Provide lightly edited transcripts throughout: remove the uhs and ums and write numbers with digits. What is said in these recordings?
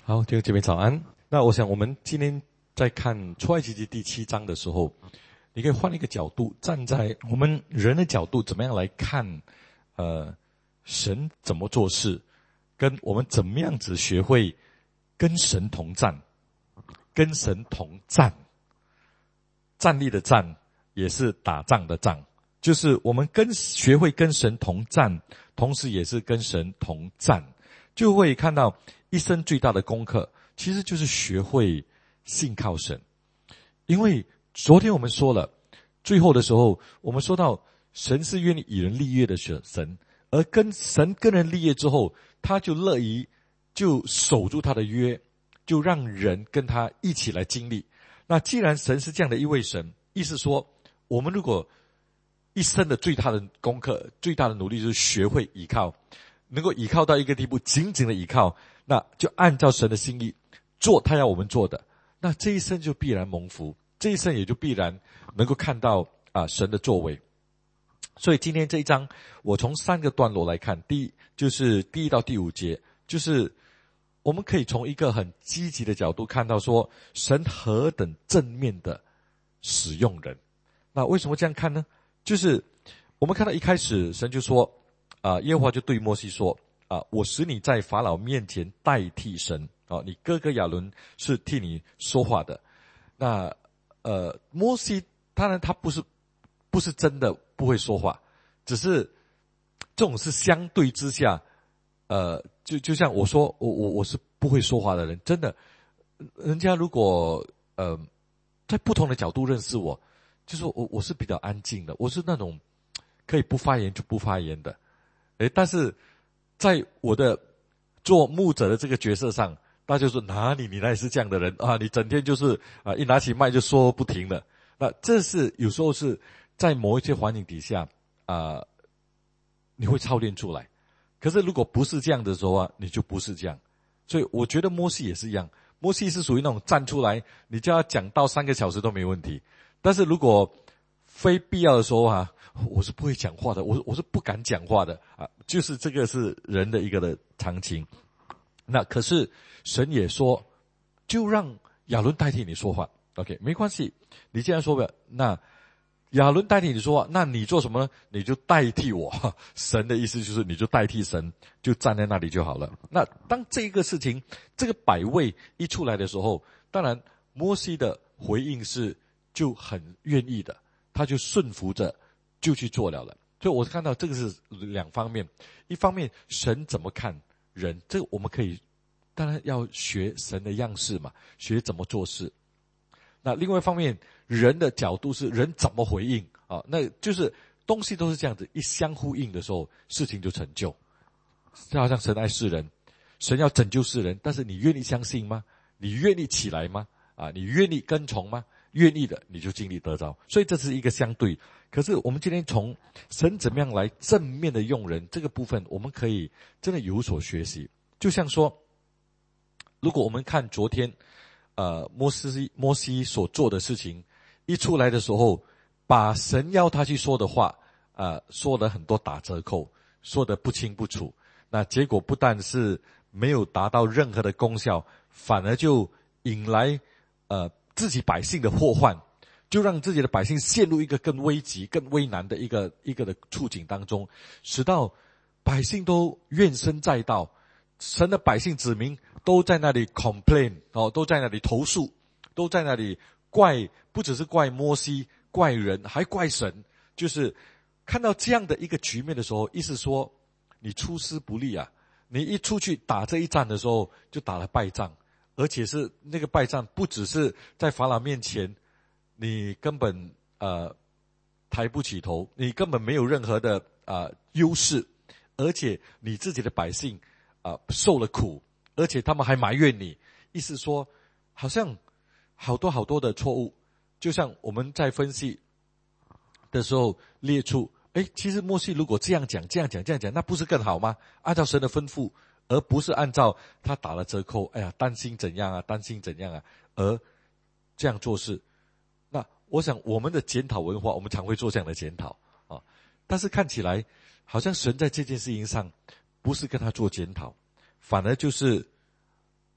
好，弟兄姐妹早安。那我想我们今天在看出埃及记第7章的时候，你可以换一个角度，站在我们人的角度，怎么样来看神怎么做事，跟我们怎么样子学会跟神同战，跟神同战，站立的战也是打仗的仗，就是我们学会跟神同战，同时也是跟神同战，就会看到一生最大的功课其实就是学会信靠神。因为昨天我们说了，最后的时候我们说到神是愿意与人立约的神，而跟神跟人立约之后，他就乐意就守住他的约，就让人跟他一起来经历。那既然神是这样的一位神，意思说我们如果一生的最大的功课，最大的努力就是学会依靠，能够依靠到一个地步，紧紧的依靠，那就按照神的心意做他要我们做的，那这一生就必然蒙福，这一生也就必然能够看到神的作为。所以今天这一章我从3个段落来看，第一就是第1到第5节，就是我们可以从一个很积极的角度看到说神何等正面的使用人。那为什么这样看呢？就是我们看到一开始神就说耶和华就对摩西说我使你在法老面前代替神你哥哥亚伦是替你说话的。那摩西当然他不是真的不会说话，只是这种是相对之下就像我说我是不会说话的人，真的人家如果在不同的角度认识我，就是我是比较安静的，我是那种可以不发言就不发言的。但是在我的做牧者的这个角色上，大家就说哪里你是这样的人你整天就是一拿起麦就说不停的。那这是有时候是在某一些环境底下你会操练出来。可是如果不是这样的时候你就不是这样。所以我觉得摩西也是一样，摩西是属于那种站出来你叫他讲到3个小时都没问题，但是如果非必要的时候我是不会讲话的，我是不敢讲话的就是这个是人的一个的常情。那可是神也说就让亚伦代替你说话 OK 没关系，你既然说了，那亚伦代替你说话，那你做什么呢？你就代替我。神的意思就是你就代替神，就站在那里就好了。那当这个事情这个百位一出来的时候，当然摩西的回应是就很愿意的，他就顺服着就去做了。所以我看到这个是2方面，一方面神怎么看人，这个我们可以当然要学神的样式嘛，学怎么做事。那另外一方面人的角度是人怎么回应那就是东西都是这样子，一相呼应的时候事情就成就。就好像神爱世人，神要拯救世人，但是你愿意相信吗？你愿意起来吗？你愿意跟从吗？愿意的你就经历得着。所以这是一个相对。可是我们今天从神怎么样来正面的用人这个部分，我们可以真的有所学习。就像说如果我们看昨天摩西所做的事情一出来的时候，把神要他去说的话说了很多打折扣，说得不清不楚，那结果不但是没有达到任何的功效，反而就引来自己百姓的祸患，就让自己的百姓陷入一个更危急更危难的一个的处境当中，使到百姓都怨声载道，神的百姓子民都在那里 complain 都在那里投诉，都在那里怪，不只是怪摩西怪人还怪神。就是看到这样的一个局面的时候，意思说你出师不利你一出去打这一仗的时候就打了败仗，而且是那个败仗不只是在法老面前你根本抬不起头，你根本没有任何的优势，而且你自己的百姓受了苦，而且他们还埋怨你。意思说好像好多的错误，就像我们在分析的时候列出其实摩西如果这样讲那不是更好吗？按照神的吩咐，而不是按照他打了折扣担心怎样而这样做事。那我想我们的检讨文化，我们常会做这样的检讨但是看起来好像神在这件事情上不是跟他做检讨，反而就是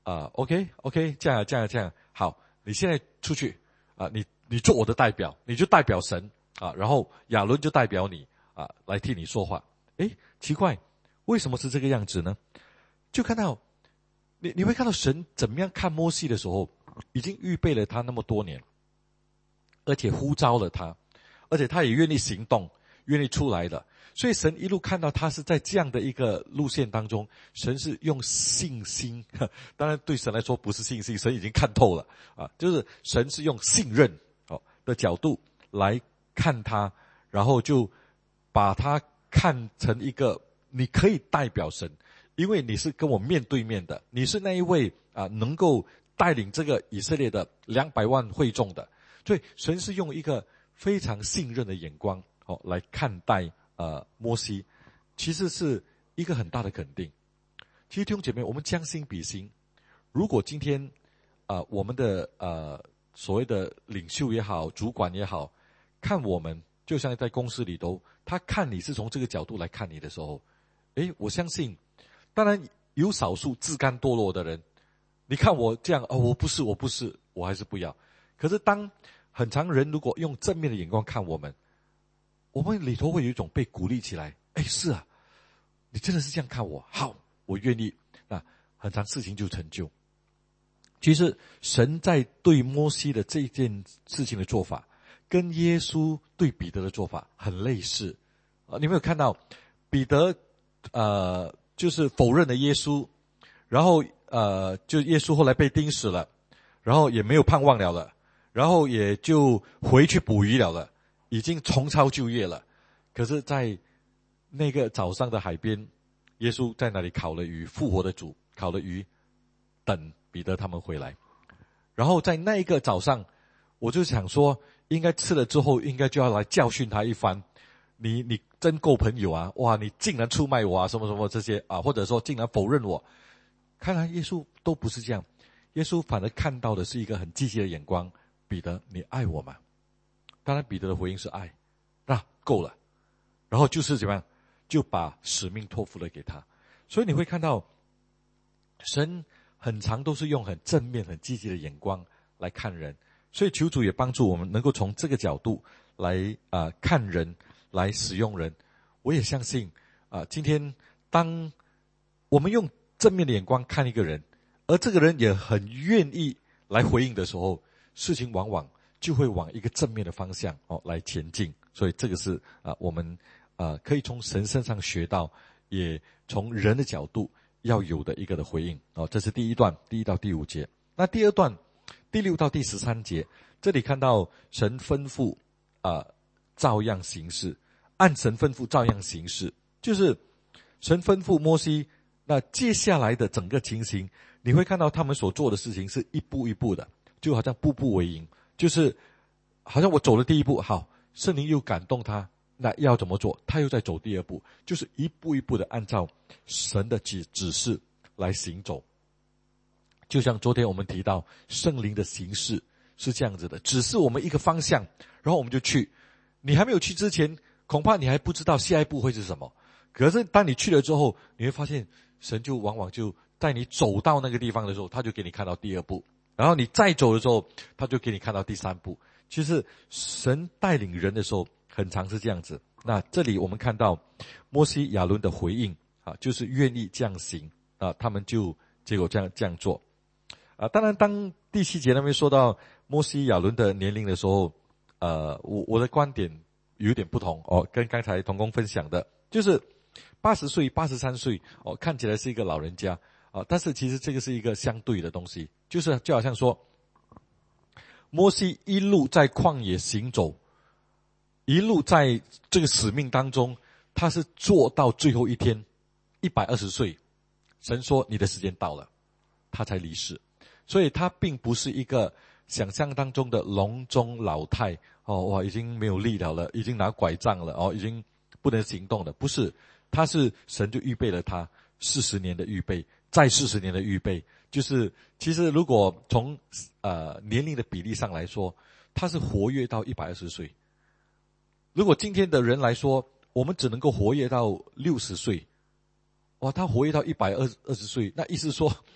OK， 这样，好，你现在出去你做我的代表，你就代表神然后亚伦就代表你来替你说话。诶，奇怪，为什么是这个样子呢？就看到你会看到神怎么样看摩西的时候，已经预备了他那么多年，而且呼召了他，而且他也愿意行动，愿意出来的。所以神一路看到他是在这样的一个路线当中，神是用信心，当然对神来说不是信心，神已经看透了就是神是用信任的角度来看他，然后就把他看成一个你可以代表神，因为你是跟我面对面的，你是那一位能够带领这个以色列的200万会众的，所以神是用一个非常信任的眼光来看待摩西，其实是一个很大的肯定。其实弟兄姐妹，我们将心比心，如果今天我们的所谓的领袖也好，主管也好，看我们就像在公司里头，他看你是从这个角度来看你的时候，我相信当然有少数自甘堕落的人，你看我这样我不是，我还是不要。可是当很常人如果用正面的眼光看我们里头会有一种被鼓励起来，是啊，你真的是这样看我，好，我愿意，那很常事情就成就。其实神在对摩西的这件事情的做法，跟耶稣对彼得的做法很类似你没有看到彼得就是否认了耶稣，然后就耶稣后来被钉死了，然后也没有盼望了，然后也就回去捕鱼了，已经重操旧业了。可是在那个早上的海边，耶稣在那里烤了鱼，复活的主烤了鱼，等彼得他们回来。然后在那一个早上，我就想说应该吃了之后应该就要来教训他一番，你真够朋友哇，你竟然出卖我什么什么这些或者说竟然否认我。看来耶稣都不是这样，耶稣反而看到的是一个很积极的眼光，彼得，你爱我吗？当然彼得的回应是爱，够了，然后就是怎么样，就把使命托付了给他。所以你会看到神很常都是用很正面很积极的眼光来看人，所以求主也帮助我们能够从这个角度来看人，来使用人。我也相信今天当我们用正面的眼光看一个人，而这个人也很愿意来回应的时候，事情往往就会往一个正面的方向来前进。所以这个是我们可以从神身上学到，也从人的角度要有的一个的回应这是第一段第1到第5节。那第二段第6到第13节，这里看到神吩咐照样行事，按神吩咐照样行事，就是神吩咐摩西，那接下来的整个情形，你会看到他们所做的事情是一步一步的，就好像步步为营，就是好像我走了第一步，好，圣灵又感动他，那要怎么做，他又在走第二步，就是一步一步的按照神的指示来行走。就像昨天我们提到圣灵的形式是这样子的，指示我们一个方向，然后我们就去，你还没有去之前恐怕你还不知道下一步会是什么，可是当你去了之后，你会发现神就往往就带你走到那个地方的时候，他就给你看到第二步，然后你再走的时候，他就给你看到第3步。其实神带领人的时候很常是这样子。那这里我们看到摩西亚伦的回应就是愿意这样行他们就结果这样做当然当第7节那边说到摩西亚伦的年龄的时候我的观点有点不同跟刚才同工分享的，就是80岁83岁看起来是一个老人家但是其实这个是一个相对的东西，就好像说摩西一路在旷野行走，一路在这个使命当中，他是做到最后一天120岁，神说你的时间到了，他才离世。所以他并不是一个想象当中的笼中老太已经没有力了，已经拿拐杖了已经不能行动了，不是，他是神就预备了他40年的预备，再40年的预备，就是其实如果从年龄的比例上来说，他是活跃到120岁。如果今天的人来说，我们只能够活跃到60岁，他活跃到120岁，那意思说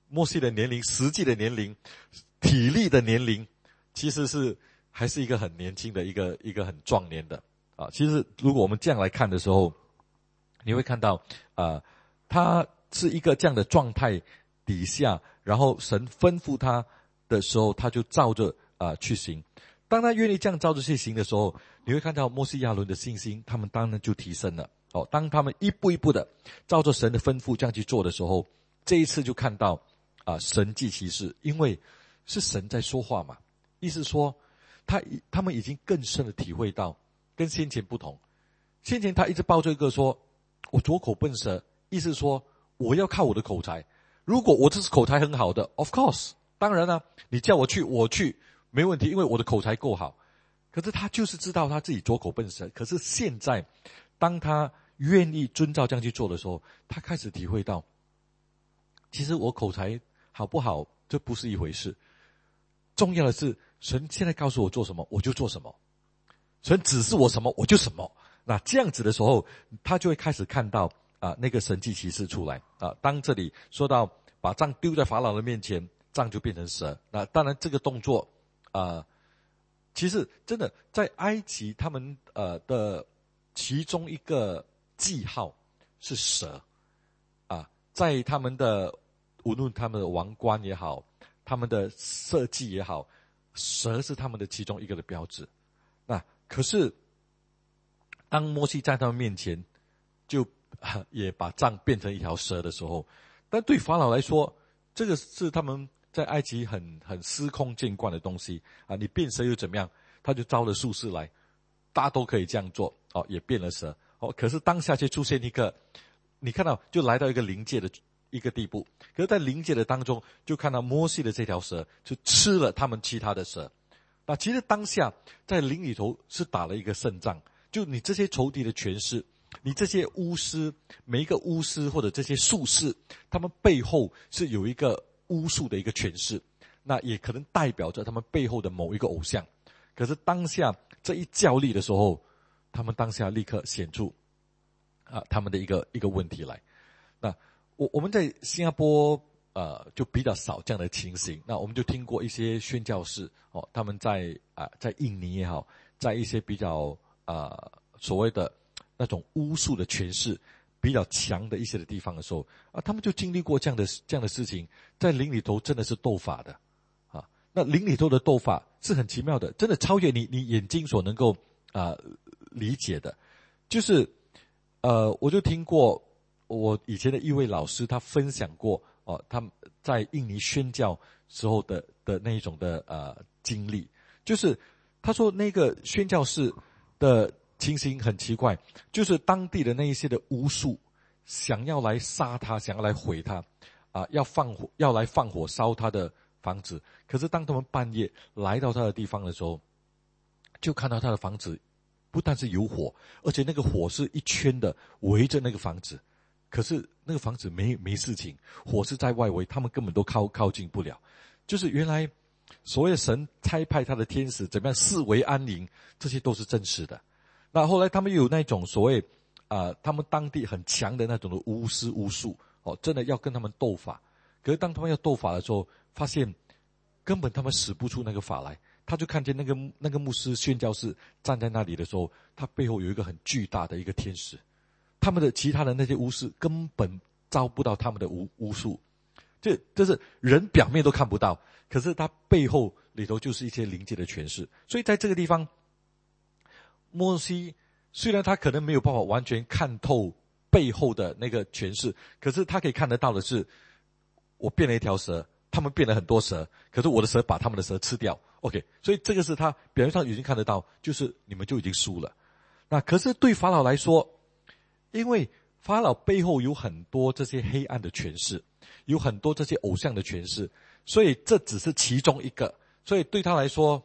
摩西的年龄、实际的年龄、体力的年龄，其实还是一个很年轻的一个很壮年的啊。其实如果我们这样来看的时候，你会看到他是一个这样的状态底下，然后神吩咐他的时候，他就照着去行。当他愿意这样照着去行的时候，你会看到摩西亚伦的信心，他们当然就提升了。当他们一步一步的照着神的吩咐这样去做的时候，这一次就看到神迹奇事，因为是神在说话嘛。意思说他们已经更深的体会到跟先前不同。先前他一直抱着一个说我拙口笨舌，意思说我要靠我的口才。如果我这是口才很好的 of course 当然了，你叫我去没问题，因为我的口才够好。可是他就是知道他自己拙口笨舌。可是现在当他愿意遵照这样去做的时候，他开始体会到其实我口才好不好这不是一回事，重要的是神现在告诉我做什么我就做什么，神指示我什么我就什么。那这样子的时候，他就会开始看到那个神迹奇事出来当这里说到把杖丢在法老的面前，杖就变成蛇。那当然这个动作其实真的在埃及他们的其中一个记号是蛇在他们的无论他们的王冠也好，他们的设计也好，蛇是他们的其中一个的标志。那可是当摩西在他们面前就也把杖变成一条蛇的时候，但对法老来说，这个是他们在埃及很司空见惯的东西你变蛇又怎么样？他就招了术士来，大家都可以这样做也变了蛇可是当下却出现一个，你看到就来到一个临界的一个地步。可是在临界的当中，就看到摩西的这条蛇就吃了他们其他的蛇。那其实当下在林里头是打了一个胜仗，就你这些仇敌的权势，你这些巫师，每一个巫师或者这些术士，他们背后是有一个巫术的一个权势，那也可能代表着他们背后的某一个偶像。可是当下这一较力的时候，他们当下立刻显出他们的一个问题来。那我们在新加坡就比较少这样的情形。那我们就听过一些宣教士他们在印尼也好，在一些比较所谓的那种巫术的权势比较强的一些的地方的时候他们就经历过这样的事情，在林里头真的是斗法的那林里头的斗法是很奇妙的，真的超越你眼睛所能够理解的。就是我就听过我以前的一位老师，他分享过他在印尼宣教时候的那一种的经历。就是他说那个宣教士的情形很奇怪，就是当地的那一些的巫术想要来杀他，想要来毁他要来放火烧他的房子。可是当他们半夜来到他的地方的时候，就看到他的房子不但是有火，而且那个火是一圈的围着那个房子。可是那个房子没事情，火是在外围，他们根本都靠近不了。就是原来所谓的神差派他的天使怎么样视为安宁，这些都是真实的。那后来他们又有那种所谓他们当地很强的那种的巫师巫术真的要跟他们斗法。可是当他们要斗法的时候，发现根本他们使不出那个法来。他就看见那个牧师宣教士站在那里的时候，他背后有一个很巨大的一个天使，他们的其他的那些巫师根本招不到他们的巫术。这是人表面都看不到，可是他背后里头就是一些灵界的权势。所以在这个地方，摩西虽然他可能没有办法完全看透背后的那个权势，可是他可以看得到的是，我变了一条蛇，他们变了很多蛇，可是我的蛇把他们的蛇吃掉。OK， 所以这个是他表面上已经看得到，就是你们就已经输了。那可是对法老来说，因为法老背后有很多这些黑暗的权势，有很多这些偶像的权势，所以这只是其中一个。所以对他来说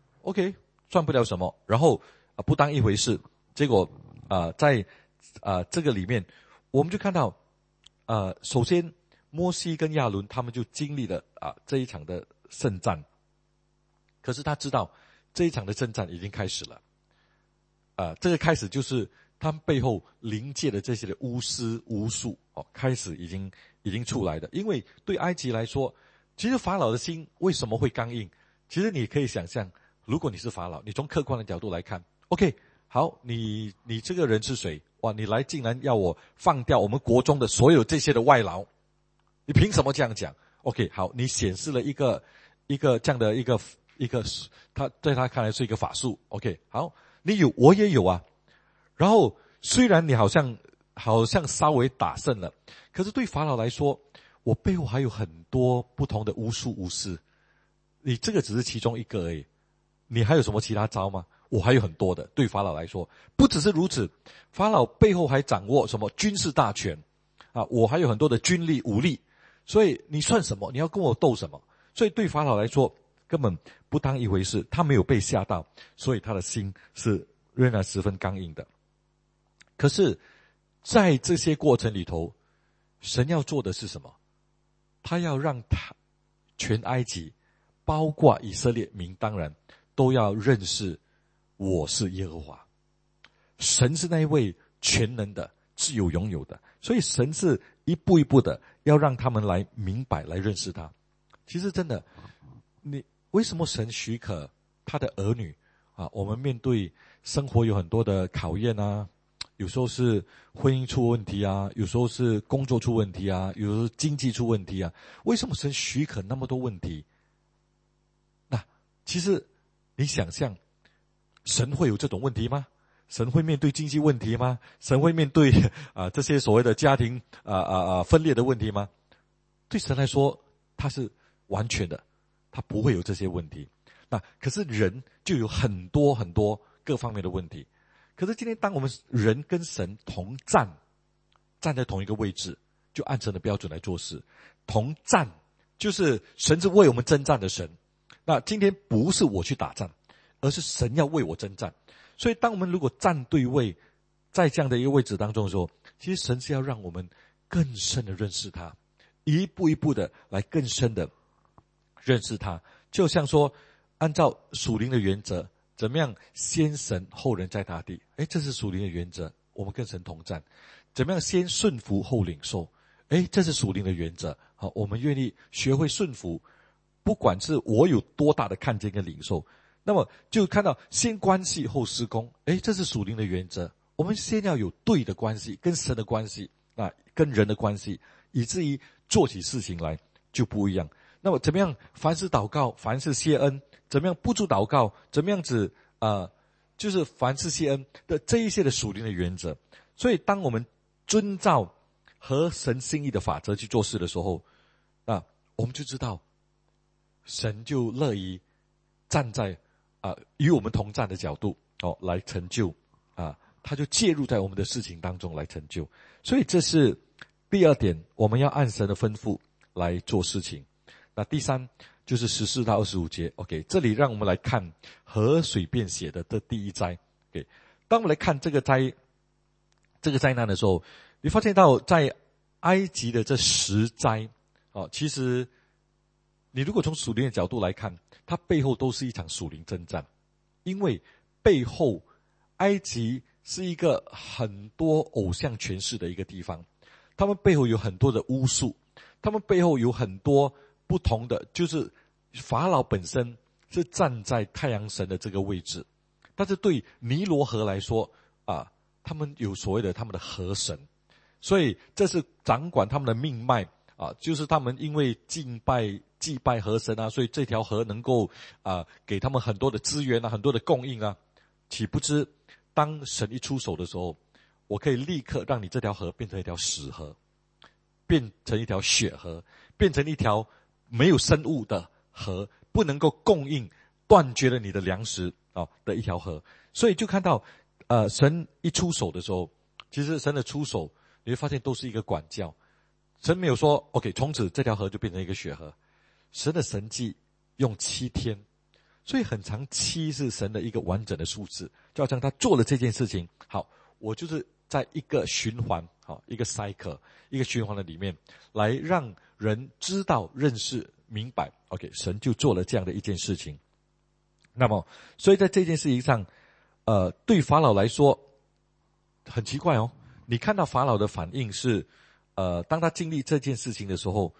OK 赚不了什么，然后不当一回事。结果在这个里面我们就看到首先摩西跟亚伦他们就经历了这一场的圣战。可是他知道这一场的征战已经开始了这个开始就是他们背后灵界的这些的巫师巫术开始已经出来的。因为对埃及来说，其实法老的心为什么会刚硬？其实你可以想象，如果你是法老，你从客观的角度来看 ，OK， 好，你这个人是谁？哇，你来竟然要我放掉我们国中的所有这些的外劳，你凭什么这样讲 ？OK， 好，你显示了一个这样的一个，他在他看来是一个法术。OK， 好，你有我也有啊。然后虽然你好像稍微打胜了，可是对法老来说，我背后还有很多不同的巫术巫师，你这个只是其中一个而已，你还有什么其他招吗？我还有很多的。对法老来说，不只是如此，法老背后还掌握什么军事大权啊，我还有很多的军力武力，所以你算什么？你要跟我斗什么？所以对法老来说根本不当一回事，他没有被吓到，所以他的心是仍然十分刚硬的。可是在这些过程里头，神要做的是什么？他要让他全埃及包括以色列民当然都要认识我是耶和华。神是那一位全能的自有拥有的，所以神是一步一步的要让他们来明白来认识他。其实真的，你为什么神许可他的儿女啊？我们面对生活有很多的考验啊，有时候是婚姻出问题啊，有时候是工作出问题啊，有时候是经济出问题啊。为什么神许可那么多问题？那其实你想象，神会有这种问题吗？神会面对经济问题吗？神会面对这些所谓的家庭分裂的问题吗？对神来说，他是完全的，他不会有这些问题。那可是人就有很多很多各方面的问题。可是今天当我们人跟神同站在同一个位置，就按神的标准来做事。同站就是神是为我们征战的神。那今天不是我去打仗，而是神要为我征战。所以当我们如果站对位，在这样的一个位置当中的时候，其实神是要让我们更深的认识他，一步一步的来更深的认识他。就像说按照属灵的原则，怎么样先神后人在大地，这是属灵的原则，我们跟神同站。怎么样先顺服后领受，这是属灵的原则。好，我们愿意学会顺服，不管是我有多大的看见跟领受，那么就看到先关系后施工，这是属灵的原则。我们先要有对的关系，跟神的关系跟人的关系，以至于做起事情来就不一样。那么怎么样凡事祷告，凡事谢恩，怎么样不住祷告，怎么样子就是凡事谢恩的这一些的属灵的原则。所以当我们遵照合神心意的法则去做事的时候，我们就知道神就乐意站在与我们同站的角度来成就他就介入在我们的事情当中来成就。所以这是第二点，我们要按神的吩咐来做事情。那第三就是14到25节 OK， 这里让我们来看河水变血的这第一灾。 OK， 当我们来看这个灾难的时候，你发现到在埃及的这10灾其实你如果从属灵的角度来看，它背后都是一场属灵征战。因为背后埃及是一个很多偶像权势的一个地方，他们背后有很多的巫术，他们背后有很多不同的，就是法老本身是站在太阳神的这个位置，但是对尼罗河来说他们有所谓的他们的河神，所以这是掌管他们的命脉就是他们因为祭拜河神所以这条河能够给他们很多的资源很多的供应岂不知当神一出手的时候，我可以立刻让你这条河变成一条死河，变成一条血河，变成一条没有生物的河，不能够供应，断绝了你的粮食的一条河。所以就看到神一出手的时候，其实神的出手你会发现都是一个管教。神没有说 OK 从此这条河就变成一个血河，神的神迹用7天，所以很长7是神的一个完整的数字，就好像他做了这件事情，好，我就是在一个循环一个 cycle 一个循环的里面来让人知道认识明白 OK 神就做了这样的一件事情。那么所以在这件事情上对法老来说很奇怪哦，你看到法老的反应是，当他经历这件事情的时候，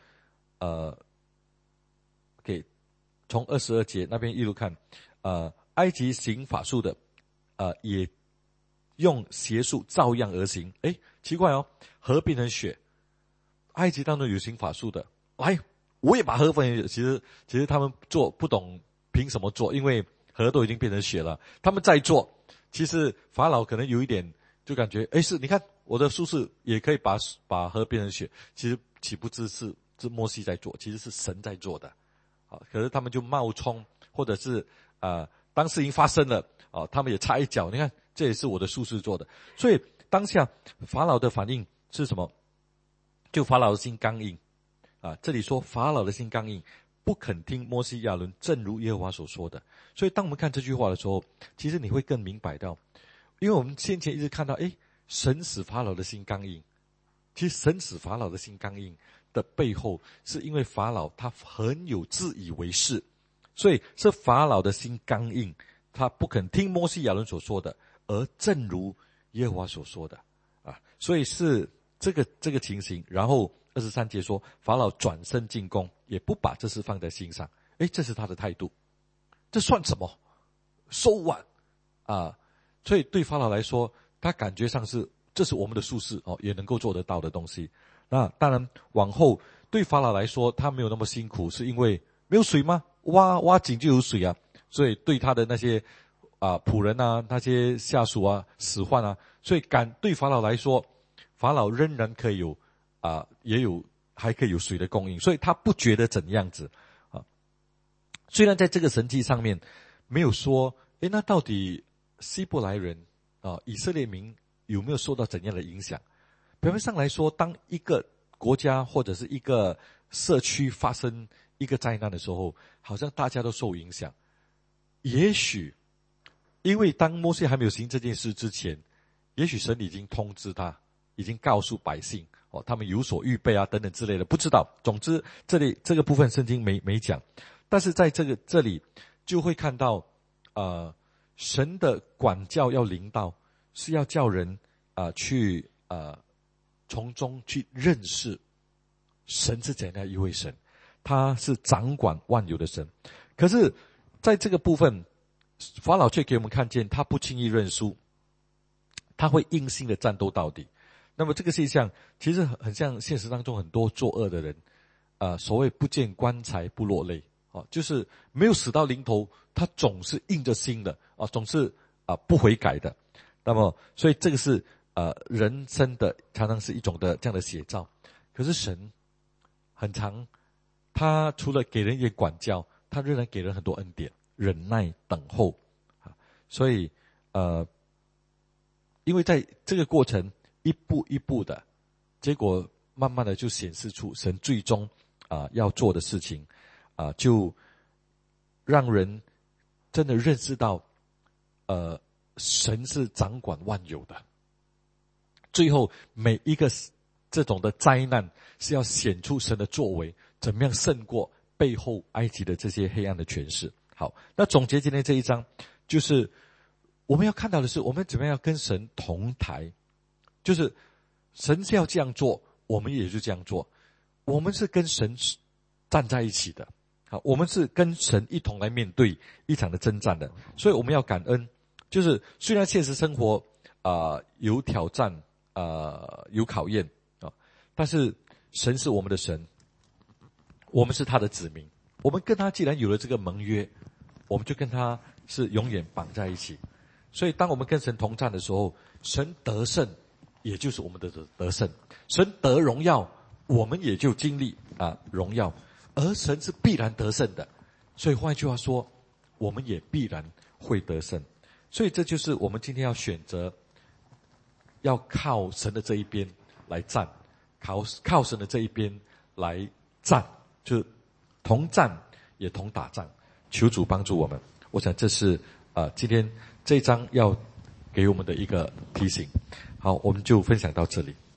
给从22节那边一路看，埃及行法术的，也用邪术照样而行。诶，奇怪哦，河变成血，埃及当中有行法术的，来，我也把河变成血。其实他们做不懂凭什么做，因为河都已经变成血了，他们在做。其实法老可能有一点就感觉，诶，是你看我的术士也可以把河变成血，其实岂不知是摩西在做，其实是神在做的。可是他们就冒充，或者是当事情发生了，他们也插一脚，你看这也是我的术士做的。所以当下法老的反应是什么？就法老的心刚硬这里说法老的心刚硬，不肯听摩西亚伦，正如耶和华所说的。所以当我们看这句话的时候，其实你会更明白到，因为我们先前一直看到，神使法老的心刚硬。其实神使法老的心刚硬的背后，是因为法老他很有自以为是，所以是法老的心刚硬，他不肯听摩西亚伦所说的，而正如耶和华所说的所以是这个情形。然后23节说，法老转身进宫，也不把这事放在心上。这是他的态度，这算什么 ？So what？ 所以对法老来说，他感觉上是这是我们的术士也能够做得到的东西。那当然往后对法老来说，他没有那么辛苦，是因为没有水吗？挖井就有水啊。所以对他的那些仆人那些下属使唤所以对法老来说，法老仍然可以有还可以有水的供应，所以他不觉得怎样子虽然在这个神迹上面没有说那到底希伯来人以色列民有没有受到怎样的影响？表面上来说，当一个国家或者是一个社区发生一个灾难的时候，好像大家都受影响。也许因为当摩西还没有行这件事之前，也许神已经通知他，已经告诉百姓他们有所预备等等之类的，不知道。总之这里这个部分圣经没讲，但是在这里就会看到神的管教要临到，是要叫人去从中去认识神是怎样一位神，他是掌管万有的神。可是在这个部分，法老却给我们看见他不轻易认输，他会硬性的战斗到底。那么这个现象其实很像现实当中很多作恶的人所谓不见棺材不落泪就是没有死到临头，他总是硬着心的总是不悔改的。那么所以这个是人生的常常是一种的这样的写照。可是神很常，他除了给人一点管教，他仍然给人很多恩典，忍耐等候所以因为在这个过程一步一步的，结果慢慢的就显示出神最终要做的事情就让人真的认识到神是掌管万有的。最后每一个这种的灾难是要显出神的作为，怎么样胜过背后埃及的这些黑暗的权势。好，那总结今天这一章，就是我们要看到的是，我们怎么样跟神同台，就是神是要这样做，我们也就这样做，我们是跟神站在一起的。好，我们是跟神一同来面对一场的征战的。所以我们要感恩，就是虽然现实生活有挑战有考验但是神是我们的神，我们是他的子民，我们跟他既然有了这个盟约，我们就跟他是永远绑在一起。所以当我们跟神同战的时候，神得胜也就是我们的得胜，神得荣耀我们也就经历荣耀，而神是必然得胜的。所以换一句话说，我们也必然会得胜。所以这就是我们今天要选择要靠神的这一边来战，靠神的这一边来战，就同战也同打仗。求主帮助我们。我想这是今天这一章要给我们的一个提醒。好，我们就分享到这里。